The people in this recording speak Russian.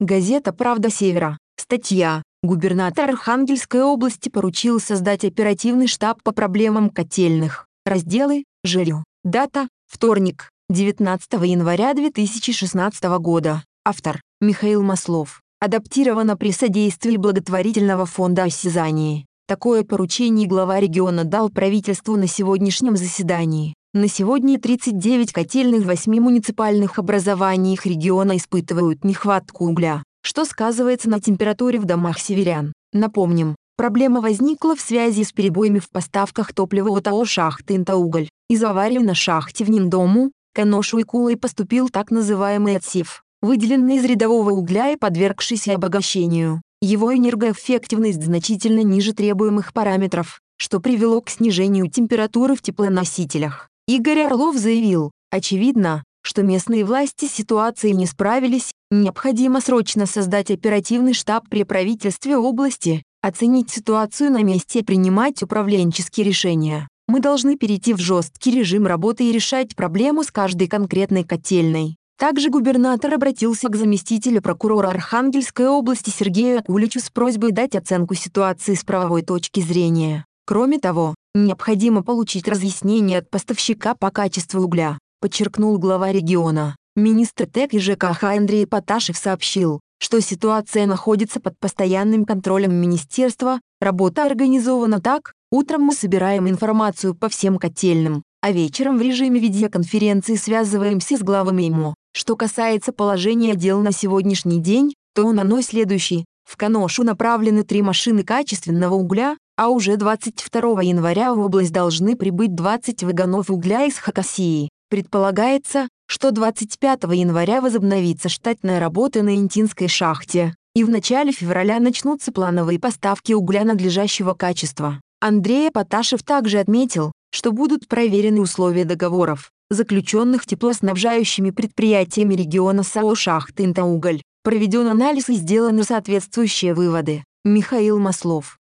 Газета «Правда Севера». Статья. Губернатор Архангельской области поручил создать оперативный штаб по проблемам котельных. Разделы. Жилье. Дата. Вторник, 19 января 2016 года. Автор. Михаил Маслов. Адаптировано при содействии благотворительного фонда «Осязание». Такое поручение глава региона дал правительству на сегодняшнем заседании. На сегодня 39 котельных в 8 муниципальных образованиях региона испытывают нехватку угля, что сказывается на температуре в домах северян. Напомним, проблема возникла в связи с перебоями в поставках топлива от АО «Шахты Интауголь». Из-за аварии на шахте в Ниндому, Каношу и Кулой поступил так называемый отсев, выделенный из рядового угля и подвергшийся обогащению. Его энергоэффективность значительно ниже требуемых параметров, что привело к снижению температуры в теплоносителях. Игорь Орлов заявил, очевидно, что местные власти с ситуацией не справились, необходимо срочно создать оперативный штаб при правительстве области, оценить ситуацию на месте и принимать управленческие решения. Мы должны перейти в жесткий режим работы и решать проблему с каждой конкретной котельной. Также губернатор обратился к заместителю прокурора Архангельской области Сергею Акуличу с просьбой дать оценку ситуации с правовой точки зрения. Кроме того, необходимо получить разъяснение от поставщика по качеству угля, подчеркнул глава региона. Министр ТЭК и ЖКХ Андрей Поташев сообщил, что ситуация находится под постоянным контролем министерства, работа организована так: утром мы собираем информацию по всем котельным, а вечером в режиме видеоконференции связываемся с главами ИМО. Что касается положения дел на сегодняшний день, то оно следующее. В Каношу направлены 3 машины качественного угля, а уже 22 января в область должны прибыть 20 вагонов угля из Хакасии. Предполагается, что 25 января возобновится штатная работа на Интинской шахте, и в начале февраля начнутся плановые поставки угля надлежащего качества. Андрей Поташев также отметил, что будут проверены условия договоров, заключенных теплоснабжающими предприятиями региона с АО «Шахты Интауголь». Проведен анализ и сделаны соответствующие выводы. Михаил Маслов.